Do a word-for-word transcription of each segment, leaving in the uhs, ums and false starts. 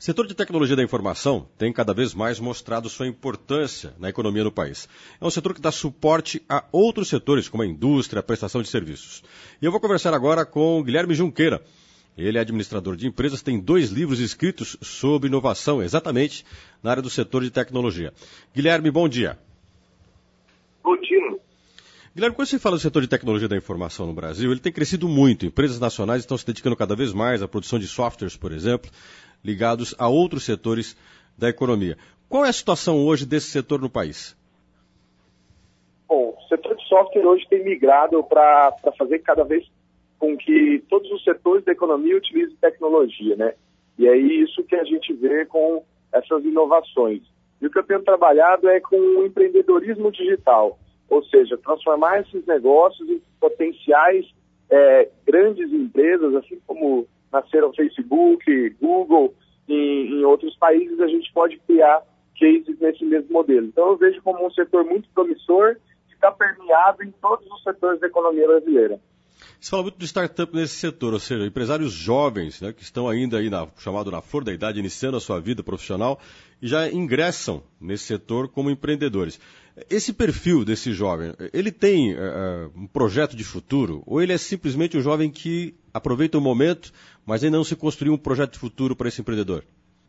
O setor de tecnologia da informação tem cada vez mais mostrado sua importância na economia do país. É um setor que dá suporte a outros setores, como a indústria, a prestação de serviços. E eu vou conversar agora com o Guilherme Junqueira. Ele é administrador de empresas, tem dois livros escritos sobre inovação, exatamente na área do setor de tecnologia. Guilherme, bom dia. Bom dia. Guilherme, quando você fala do setor de tecnologia da informação no Brasil, ele tem crescido muito. Empresas nacionais estão se dedicando cada vez mais à produção de softwares, por exemplo, ligados a outros setores da economia. Qual é a situação hoje desse setor no país? Bom, o setor de software hoje tem migrado para fazer cada vez com que todos os setores da economia utilizem tecnologia, né? E é isso que a gente vê com essas inovações. E o que eu tenho trabalhado é com o empreendedorismo digital, ou seja, transformar esses negócios em potenciais é, grandes empresas, assim como nasceram Facebook, Google, em, em outros países a gente pode criar cases nesse mesmo modelo. Então eu vejo como um setor muito promissor que está permeado em todos os setores da economia brasileira. Você fala muito de startup nesse setor, ou seja, empresários jovens, né, que estão ainda aí na, chamado na flor da idade, iniciando a sua vida profissional e já ingressam nesse setor como empreendedores. Esse perfil desse jovem, ele tem uh, um projeto de futuro ou ele é simplesmente um jovem que aproveita o momento, mas ainda não se construiu um projeto de futuro para esse empreendedor?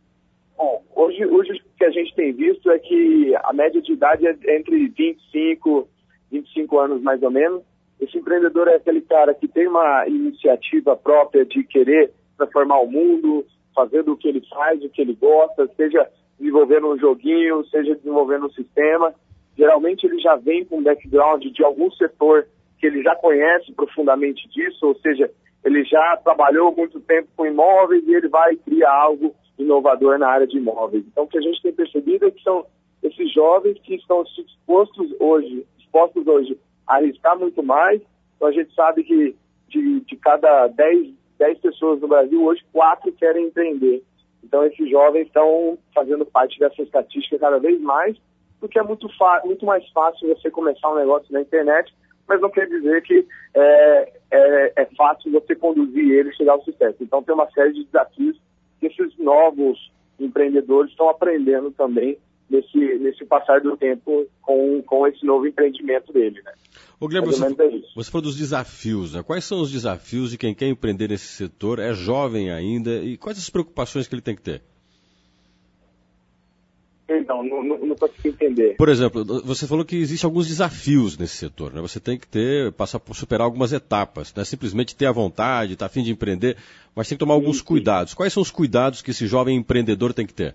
Bom, hoje, hoje o que a gente tem visto é que a média de idade é entre vinte e cinco, vinte e cinco anos mais ou menos. Esse empreendedor é aquele cara que tem uma iniciativa própria de querer transformar o mundo, fazendo o que ele faz, o que ele gosta, seja desenvolvendo um joguinho, seja desenvolvendo um sistema. Geralmente ele já vem com um background de algum setor que ele já conhece profundamente disso, ou seja, ele já trabalhou muito tempo com imóveis e ele vai criar algo inovador na área de imóveis. Então o que a gente tem percebido é que são esses jovens que estão dispostos hoje, dispostos hoje a arriscar muito mais. Então a gente sabe que de, de cada dez pessoas no Brasil, hoje quatro querem empreender. Então esses jovens estão fazendo parte dessa estatística cada vez mais, porque é muito, muito mais fácil você começar um negócio na internet, mas não quer dizer que é, é, é fácil você conduzir ele e chegar ao sucesso. Então tem uma série de desafios que esses novos empreendedores estão aprendendo também nesse, nesse passar do tempo com, com esse novo empreendimento dele, né? Ô, Guilherme, você, é você falou dos desafios, né? Quais são os desafios de quem quer empreender nesse setor, é jovem ainda, e quais as preocupações que ele tem que ter? Então, não, não, não consigo entender. Por exemplo, você falou que existem alguns desafios nesse setor, né? Você tem que ter, passar por superar algumas etapas, não é simplesmente ter a vontade, estar a fim de empreender, mas tem que tomar alguns cuidados. Quais são os cuidados que esse jovem empreendedor tem que ter?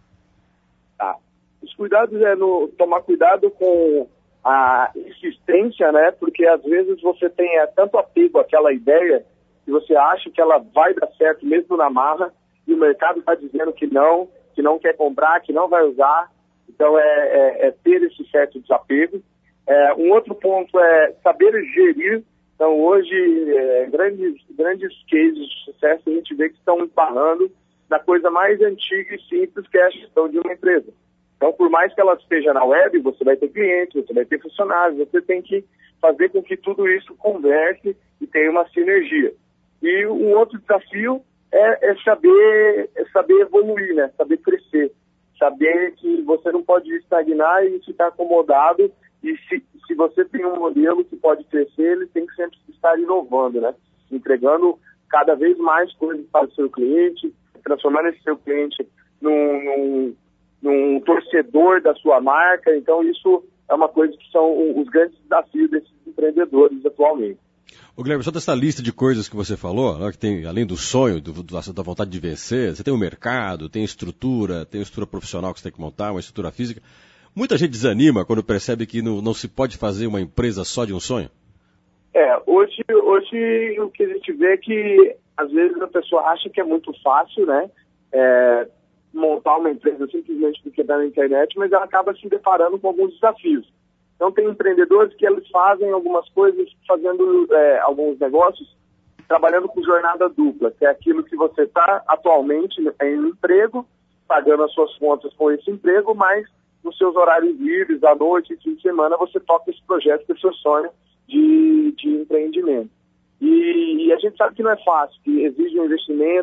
Tá. Os cuidados é no, tomar cuidado com a insistência, né? Porque às vezes você tem é, tanto apego àquela ideia que você acha que ela vai dar certo mesmo na marra e o mercado está dizendo que não, que não quer comprar, que não vai usar. Então é, é, é ter esse certo desapego. É, um outro ponto é saber gerir. Então hoje é, grandes, grandes cases de sucesso a gente vê que estão embarrando na coisa mais antiga e simples que é a gestão de uma empresa. Então, por mais que ela esteja na web, você vai ter clientes, você vai ter funcionários, você tem que fazer com que tudo isso converse e tenha uma sinergia. E um outro desafio é, é, saber, é saber evoluir, né? Saber crescer, saber que você não pode estagnar e ficar acomodado, e se, se você tem um modelo que pode crescer, ele tem que sempre estar inovando, né? Entregando cada vez mais coisas para o seu cliente, transformando esse seu cliente num... num num torcedor da sua marca. Então isso é uma coisa que são os grandes desafios desses empreendedores atualmente. Ô Guilherme, só dessa lista de coisas que você falou, né, que tem, além do sonho, do, do, da vontade de vencer, você tem o mercado, tem estrutura, tem estrutura profissional que você tem que montar, uma estrutura física. Muita gente desanima quando percebe que não, não se pode fazer uma empresa só de um sonho? É, hoje, hoje o que a gente vê é que às vezes a pessoa acha que é muito fácil, né? É, montar uma empresa simplesmente porque está na internet, mas ela acaba se deparando com alguns desafios. Então tem empreendedores que eles fazem algumas coisas, fazendo é, alguns negócios, trabalhando com jornada dupla, que é aquilo que você está atualmente em um emprego, pagando as suas contas com esse emprego, mas nos seus horários livres, à noite, fim de semana, você toca esse projeto que é seu sonho de, de empreendimento. E, e a gente sabe que não é fácil, que exige um investimento,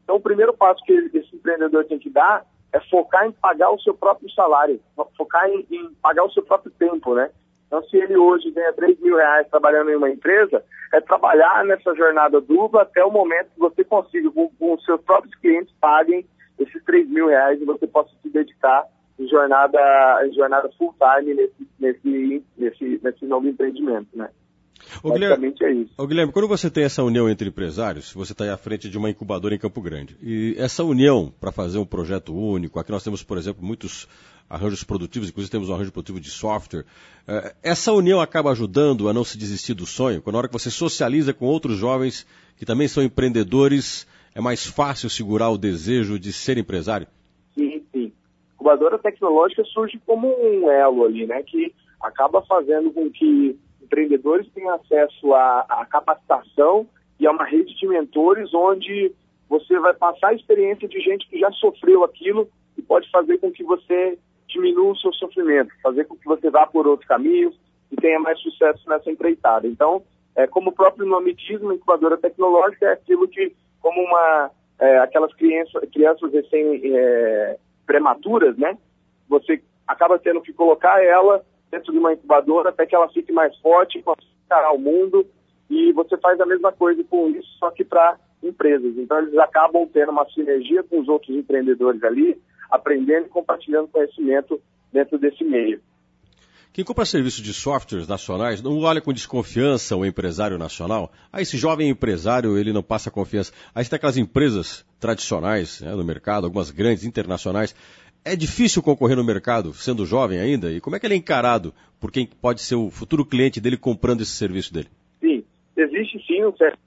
Então, o primeiro passo que esse empreendedor tem que dar é focar em pagar o seu próprio salário, focar em, em pagar o seu próprio tempo, né? Então, se ele hoje ganha três mil reais trabalhando em uma empresa, é trabalhar nessa jornada dupla até o momento que você consiga, com, com os seus próprios clientes, paguem esses três mil reais e você possa se dedicar em jornada, em jornada full-time nesse, nesse, nesse, nesse novo empreendimento, né? Ô, Guilherme, é isso. Ô, Guilherme, quando você tem essa união entre empresários, você está aí à frente de uma incubadora em Campo Grande, e essa união para fazer um projeto único, aqui nós temos, por exemplo, muitos arranjos produtivos, inclusive temos um arranjo produtivo de software, essa união acaba ajudando a não se desistir do sonho? Quando na hora que você socializa com outros jovens que também são empreendedores, é mais fácil segurar o desejo de ser empresário? Sim, sim. A incubadora tecnológica surge como um elo ali, né, que acaba fazendo com que empreendedores tenham acesso à, à capacitação e a uma rede de mentores onde você vai passar a experiência de gente que já sofreu aquilo e pode fazer com que você diminua o seu sofrimento, fazer com que você vá por outros caminhos e tenha mais sucesso nessa empreitada. Então, é, como o próprio nome diz, uma incubadora tecnológica é aquilo que, como uma, é, aquelas crianças, crianças recém-prematuras, é, né? Você acaba tendo que colocar ela dentro de uma incubadora até que ela fique mais forte, consiga encarar o mundo, e você faz a mesma coisa com isso, só que para empresas. Então eles acabam tendo uma sinergia com os outros empreendedores ali, aprendendo e compartilhando conhecimento dentro desse meio. Quem compra serviços de softwares nacionais não olha com desconfiança o empresário nacional? Ah, esse jovem empresário, ele não passa confiança. Aí tem aquelas empresas tradicionais, né, no mercado, algumas grandes, internacionais. É difícil concorrer no mercado, sendo jovem ainda? E como é que ele é encarado por quem pode ser o futuro cliente dele comprando esse serviço dele? Sim, existe sim um certo...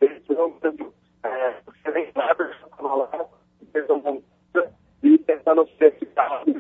E tentando oferecer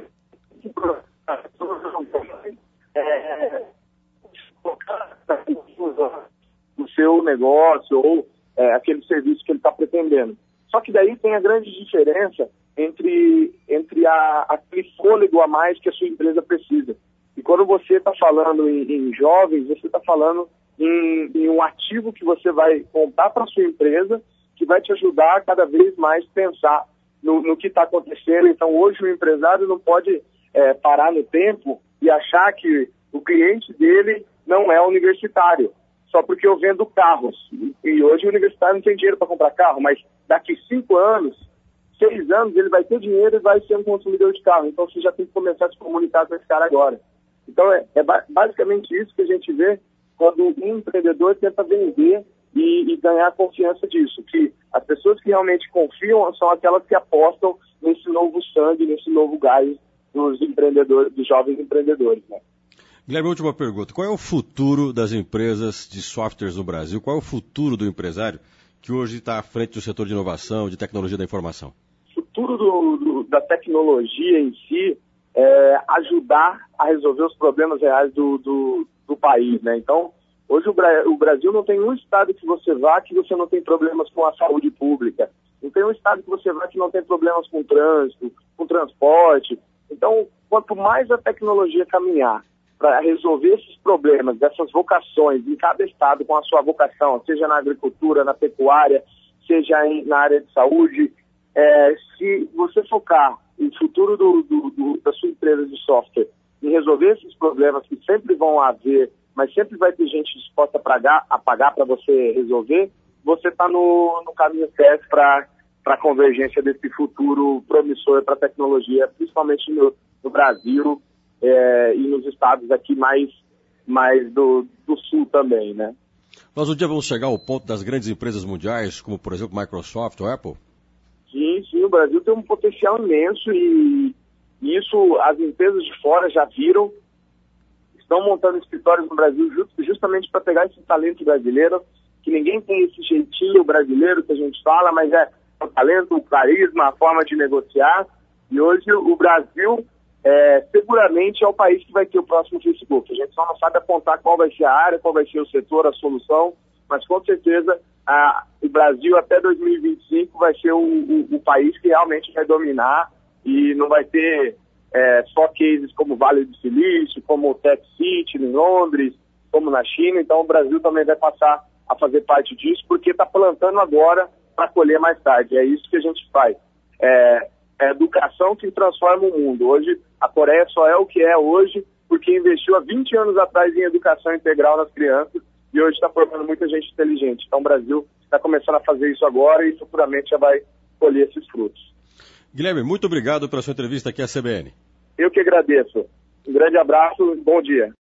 o seu negócio ou é, aquele serviço que ele está pretendendo. Só que daí tem a grande diferença entre, entre a, aquele fôlego a mais que a sua empresa precisa. E quando você está falando em, em jovens, você está falando em, em um ativo que você vai comprar para a sua empresa, que vai te ajudar a cada vez mais pensar no, no que está acontecendo. Então hoje o empresário não pode é, parar no tempo e achar que o cliente dele não é universitário, só porque eu vendo carros. E hoje o universitário não tem dinheiro para comprar carro, mas daqui cinco anos, seis anos, ele vai ter dinheiro e vai ser um consumidor de carro. Então você já tem que começar a se comunicar com esse cara agora. Então é, é basicamente isso que a gente vê quando um empreendedor tenta vender e, e ganhar a confiança disso, que as pessoas que realmente confiam são aquelas que apostam nesse novo sangue, nesse novo gás dos empreendedores, dos jovens empreendedores, né? Guilherme, última pergunta. Qual é o futuro das empresas de softwares no Brasil? Qual é o futuro do empresário que hoje está à frente do setor de inovação, de tecnologia da informação? O futuro do, do, da tecnologia em si é ajudar a resolver os problemas reais do, do, do país, né? Então, hoje o, Bra- o Brasil não tem um estado que você vá que você não tem problemas com a saúde pública. Não tem um estado que você vá que não tem problemas com o trânsito, com o transporte. Então, quanto mais a tecnologia caminhar para resolver esses problemas, dessas vocações, em cada estado com a sua vocação, seja na agricultura, na pecuária, seja em, na área de saúde, é, se você focar o futuro do, do, do, da sua empresa de software em resolver esses problemas que sempre vão haver, mas sempre vai ter gente disposta a pagar a pagar para você resolver, você está no, no caminho certo para a convergência desse futuro promissor para a tecnologia, principalmente no, no Brasil, É, e nos estados aqui mais, mais do, do sul também, né? Nós um dia vamos chegar ao ponto das grandes empresas mundiais, como por exemplo Microsoft ou Apple? Sim, sim, o Brasil tem um potencial imenso e, e isso as empresas de fora já viram, estão montando escritórios no Brasil just, justamente para pegar esse talento brasileiro, que ninguém tem esse jeitinho brasileiro que a gente fala, mas é o talento, o carisma, a forma de negociar, e hoje o Brasil É, seguramente é o país que vai ter o próximo Facebook. A gente só não sabe apontar qual vai ser a área, qual vai ser o setor, a solução, mas com certeza a, o Brasil até dois mil e vinte e cinco vai ser o, o, o país que realmente vai dominar e não vai ter é, só cases como Vale do Silício, como Tech City em Londres, como na China. Então o Brasil também vai passar a fazer parte disso porque está plantando agora para colher mais tarde. É isso que a gente faz. É, é educação que transforma o mundo. Hoje, a Coreia só é o que é hoje porque investiu há vinte anos atrás em educação integral nas crianças e hoje está formando muita gente inteligente. Então, o Brasil está começando a fazer isso agora e futuramente já vai colher esses frutos. Guilherme, muito obrigado pela sua entrevista aqui à C B N. Eu que agradeço. Um grande abraço e bom dia.